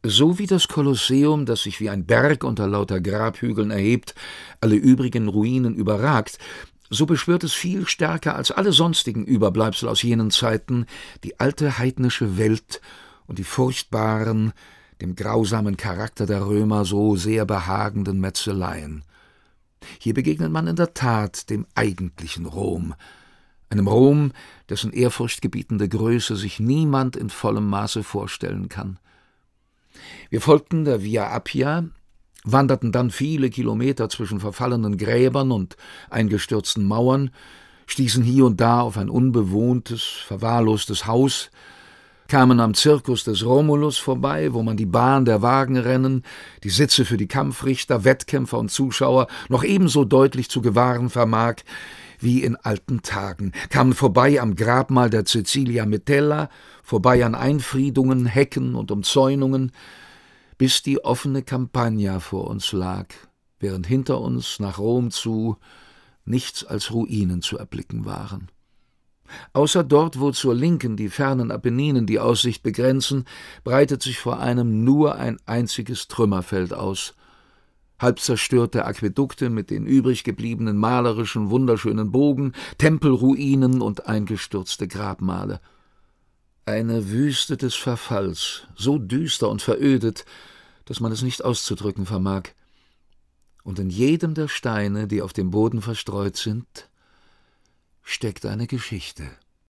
So wie das Kolosseum, das sich wie ein Berg unter lauter Grabhügeln erhebt, alle übrigen Ruinen überragt, so beschwört es viel stärker als alle sonstigen Überbleibsel aus jenen Zeiten die alte heidnische Welt und die furchtbaren, dem grausamen Charakter der Römer so sehr behagenden Metzeleien. Hier begegnet man in der Tat dem eigentlichen Rom, einem Rom, dessen ehrfurchtgebietende Größe sich niemand in vollem Maße vorstellen kann. Wir folgten der Via Appia, wanderten dann viele Kilometer zwischen verfallenen Gräbern und eingestürzten Mauern, stießen hier und da auf ein unbewohntes, verwahrlostes Haus, kamen am Circus des Romulus vorbei, wo man die Bahn der Wagenrennen, die Sitze für die Kampfrichter, Wettkämpfer und Zuschauer noch ebenso deutlich zu gewahren vermag wie in alten Tagen, kamen vorbei am Grabmal der Caecilia Metella, vorbei an Einfriedungen, Hecken und Umzäunungen, bis die offene Campagna vor uns lag, während hinter uns nach Rom zu nichts als Ruinen zu erblicken waren. Außer dort, wo zur Linken die fernen Apenninen die Aussicht begrenzen, breitet sich vor einem nur ein einziges Trümmerfeld aus. Halb zerstörte Aquädukte mit den übrig gebliebenen malerischen, wunderschönen Bogen, Tempelruinen und eingestürzte Grabmale. Eine Wüste des Verfalls, so düster und verödet, dass man es nicht auszudrücken vermag. Und in jedem der Steine, die auf dem Boden verstreut sind, steckt eine Geschichte.